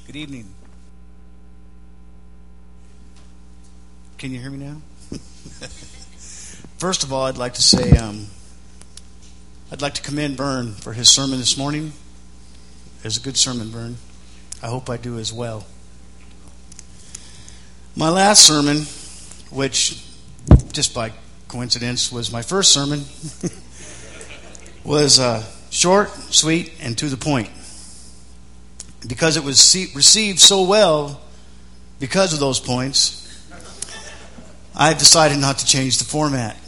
Good evening. Can you hear me now? First of all, I'd like to say I'd like to commend Vern for his sermon this morning. It was a good sermon, Vern. I hope I do as well. My last sermon, which just by coincidence was my first sermon, was short, sweet, and to the point. Because it was received so well because of those points, I've decided not to change the format.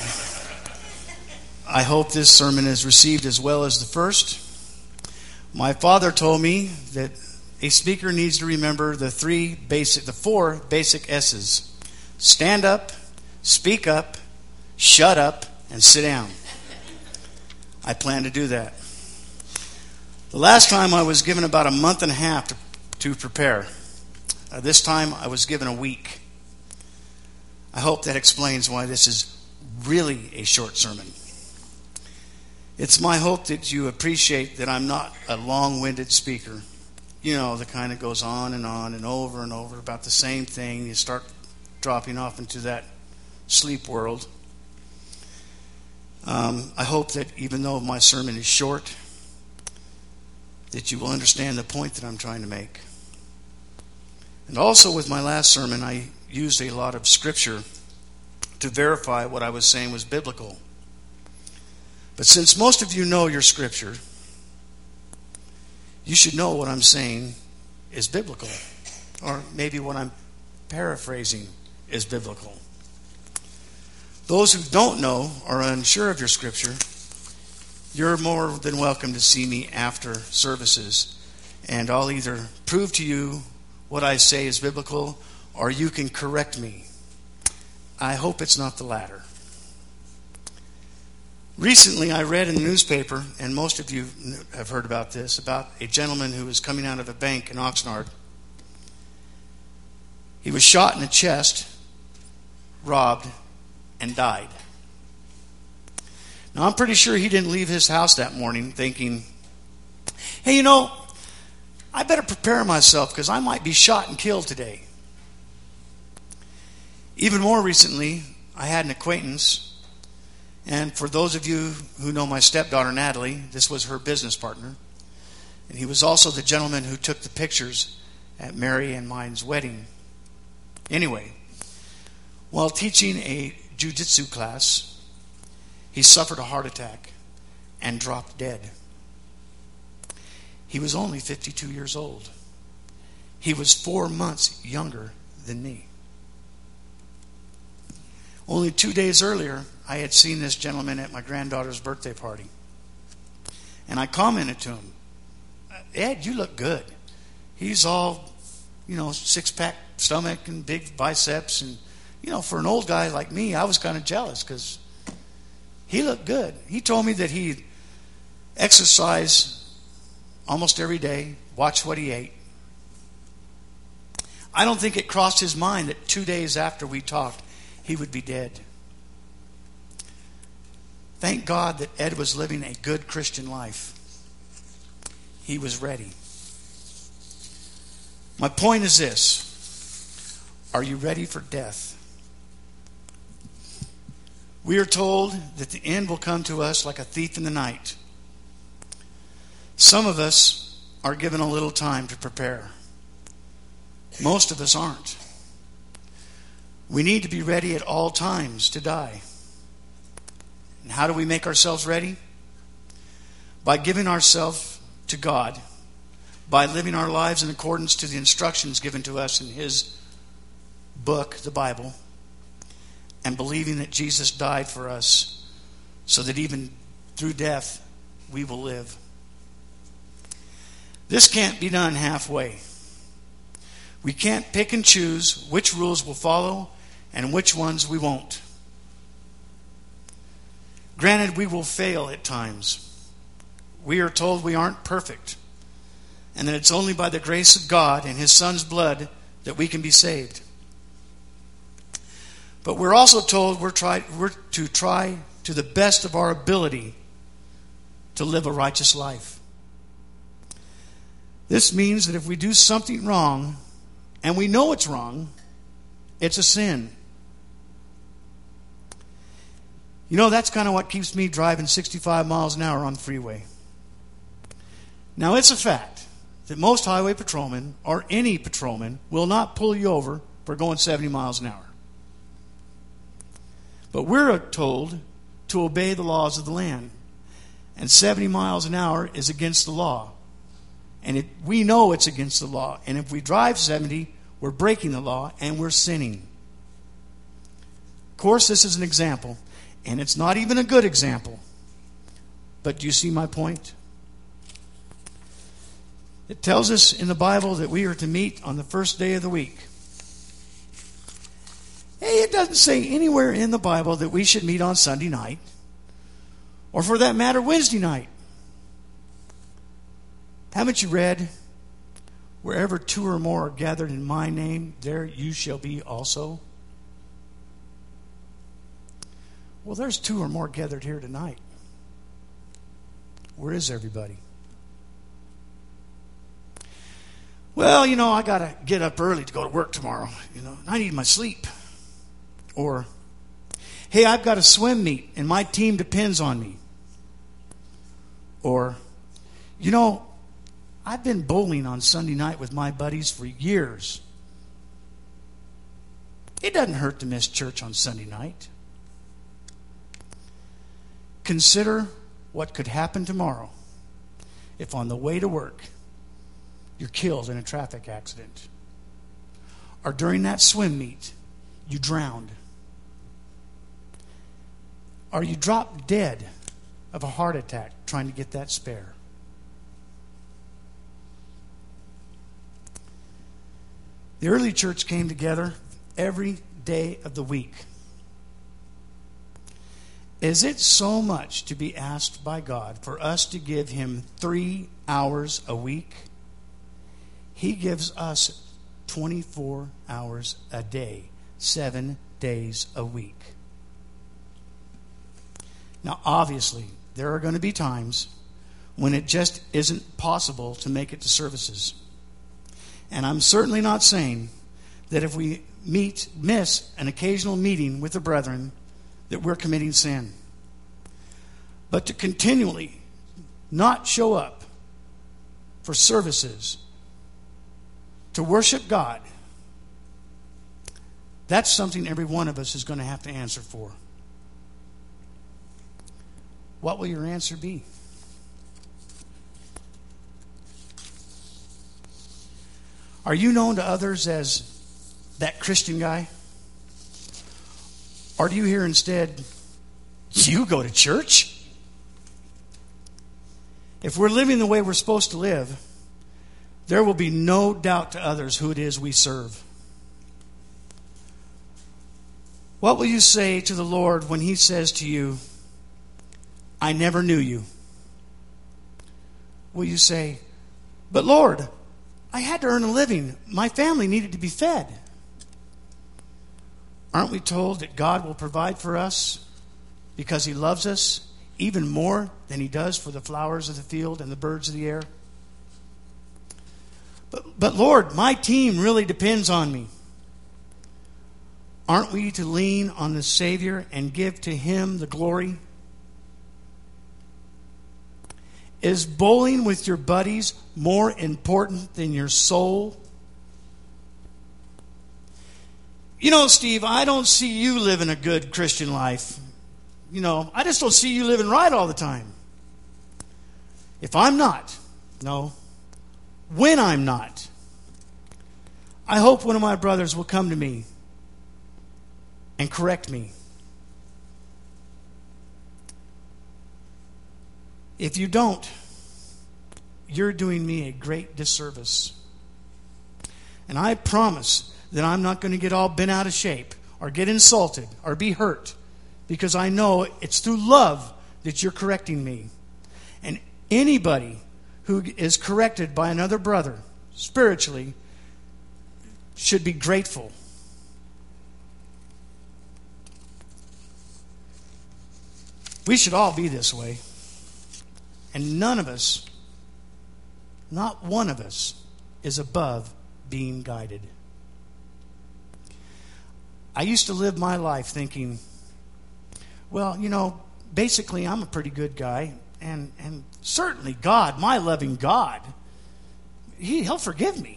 I hope this sermon is received as well as the first. My father told me that a speaker needs to remember the four basic S's: stand up, speak up, shut up, and sit down. I plan to do that. The last time I was given about a month and a half to prepare. This time I was given a week. I hope that explains why this is really a short sermon. It's my hope that you appreciate that I'm not a long-winded speaker. You know, the kind that goes on and over about the same thing. You start dropping off into that sleep world. I hope that even though my sermon is short, that you will understand the point that I'm trying to make. And also with my last sermon, I used a lot of scripture to verify what I was saying was biblical. But since most of you know your scripture, you should know what I'm saying is biblical. Or maybe what I'm paraphrasing is biblical. Those who don't know or are unsure of your scripture, you're more than welcome to see me after services, and I'll either prove to you what I say is biblical, or you can correct me. I hope it's not the latter. Recently, I read in the newspaper, and most of you have heard about this, about a gentleman who was coming out of a bank in Oxnard. He was shot in the chest, robbed, and died. Now, I'm pretty sure he didn't leave his house that morning thinking, hey, I better prepare myself because I might be shot and killed today. Even more recently, I had an acquaintance, and for those of you who know my stepdaughter, Natalie, this was her business partner, and he was also the gentleman who took the pictures at Mary and mine's wedding. Anyway, while teaching a jiu-jitsu class, he suffered a heart attack and dropped dead. He was only 52 years old. He was 4 months younger than me. Only 2 days earlier, I had seen this gentleman at my granddaughter's birthday party. And I commented to him, Ed, you look good. He's all, six-pack stomach and big biceps. And, for an old guy like me, I was kind of jealous because he looked good. He told me that he exercised almost every day, watched what he ate. I don't think it crossed his mind that 2 days after we talked, he would be dead. Thank God that Ed was living a good Christian life. He was ready. My point is this: are you ready for death? We are told that the end will come to us like a thief in the night. Some of us are given a little time to prepare. Most of us aren't. We need to be ready at all times to die. And how do we make ourselves ready? By giving ourselves to God, by living our lives in accordance to the instructions given to us in His book, the Bible, and believing that Jesus died for us so that even through death we will live. This can't be done halfway. We can't pick and choose which rules we'll follow and which ones we won't. Granted, we will fail at times. We are told we aren't perfect, and that it's only by the grace of God and His Son's blood that we can be saved. But we're also told we're to try to the best of our ability to live a righteous life. This means that if we do something wrong, and we know it's wrong, it's a sin. You know, that's kind of what keeps me driving 65 miles an hour on the freeway. Now, it's a fact that most highway patrolmen, or any patrolman, will not pull you over for going 70 miles an hour. But we're told to obey the laws of the land. And 70 miles an hour is against the law. And we know it's against the law. And if we drive 70, we're breaking the law and we're sinning. Of course, this is an example. And it's not even a good example. But do you see my point? It tells us in the Bible that we are to meet on the first day of the week. Hey, it doesn't say anywhere in the Bible that we should meet on Sunday night. Or for that matter, Wednesday night. Haven't you read, wherever two or more are gathered in my name, there you shall be also? Well, there's two or more gathered here tonight. Where is everybody? Well, you know, I got to get up early to go to work tomorrow. You know, I need my sleep. Or, hey, I've got a swim meet and my team depends on me. Or, you know, I've been bowling on Sunday night with my buddies for years. It doesn't hurt to miss church on Sunday night. Consider what could happen tomorrow if on the way to work you're killed in a traffic accident. Or during that swim meet, you drowned. Or you dropped dead of a heart attack trying to get that spare. The early church came together every day of the week. Is it so much to be asked by God for us to give Him 3 hours a week? He gives us 24 hours a day, 7 days a week. Now, obviously, there are going to be times when it just isn't possible to make it to services. And I'm certainly not saying that if we miss an occasional meeting with the brethren, that we're committing sin. But to continually not show up for services, to worship God, that's something every one of us is going to have to answer for. What will your answer be? Are you known to others as that Christian guy? Or do you hear instead, you go to church? If we're living the way we're supposed to live, there will be no doubt to others who it is we serve. What will you say to the Lord when He says to you, I never knew you? Will you say, but Lord, I had to earn a living. My family needed to be fed. Aren't we told that God will provide for us because He loves us even more than He does for the flowers of the field and the birds of the air? But Lord, my team really depends on me. Aren't we to lean on the Savior and give to Him the glory? Is bowling with your buddies more important than your soul? You know, Steve, I don't see you living a good Christian life. You know, I just don't see you living right all the time. If I'm not, no, when I'm not, I hope one of my brothers will come to me and correct me. If you don't, you're doing me a great disservice. And I promise that I'm not going to get all bent out of shape or get insulted or be hurt, because I know it's through love that you're correcting me. And anybody who is corrected by another brother spiritually should be grateful. We should all be this way. And none of us not one of us is above being guided. I used to live my life thinking, well, basically I'm a pretty good guy, and certainly God, my loving God, He'll forgive me.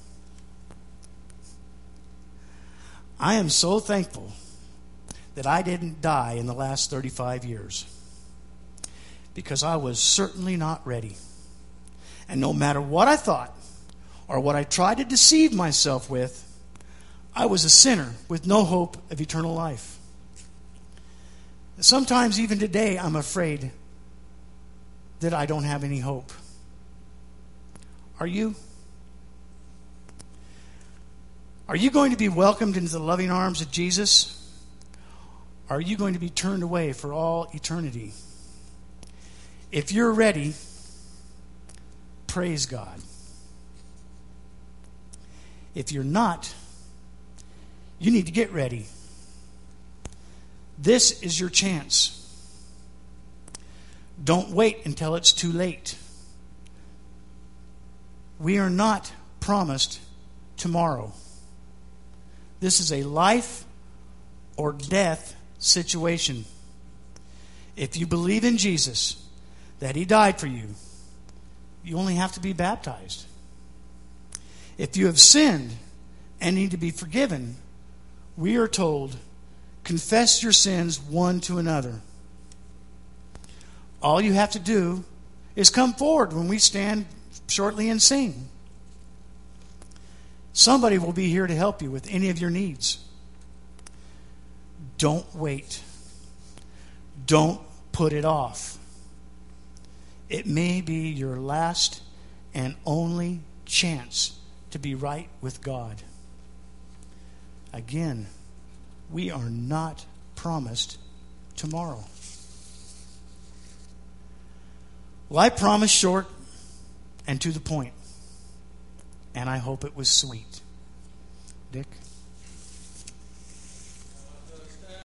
I am so thankful that I didn't die in the last 35 years, because I was certainly not ready. And no matter what I thought or what I tried to deceive myself with, I was a sinner with no hope of eternal life. Sometimes even today I'm afraid that I don't have any hope. Are you? Are you going to be welcomed into the loving arms of Jesus? Or are you going to be turned away for all eternity? If you're ready, praise God. If you're not, you need to get ready. This is your chance. Don't wait until it's too late. We are not promised tomorrow. This is a life or death situation. If you believe in Jesus, that He died for you, you only have to be baptized. If you have sinned and need to be forgiven, we are told, confess your sins one to another. All you have to do is come forward when we stand shortly and sing. Somebody will be here to help you with any of your needs. Don't wait. Don't put it off. It may be your last and only chance to be right with God. Again, we are not promised tomorrow. Well, I promised short and to the point, and I hope it was sweet. Dick?